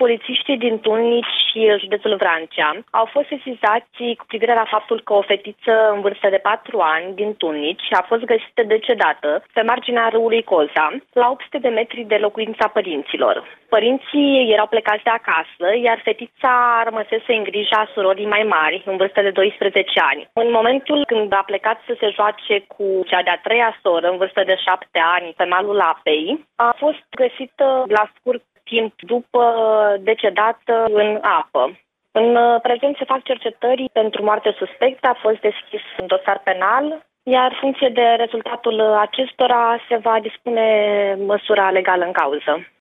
Polițiștii din Tulnici și județul Vrancea au fost sesizați cu privire la faptul că o fetiță în vârstă de 4 ani din Tulnici a fost găsită decedată pe marginea râului Coza, la 800 de metri de locuința părinților. Părinții erau plecați de acasă, iar fetița rămăsese în grija surorii mai mari, în vârstă de 12 ani. În momentul când a plecat să se joace cu cea de-a treia soră, în vârstă de 7 ani, pe malul apei, a fost găsită la scurt timp după decedată în apă. În prezent se fac cercetări pentru moarte suspectă, a fost deschis un dosar penal, iar în funcție de rezultatul acestora se va dispune măsura legală în cauză.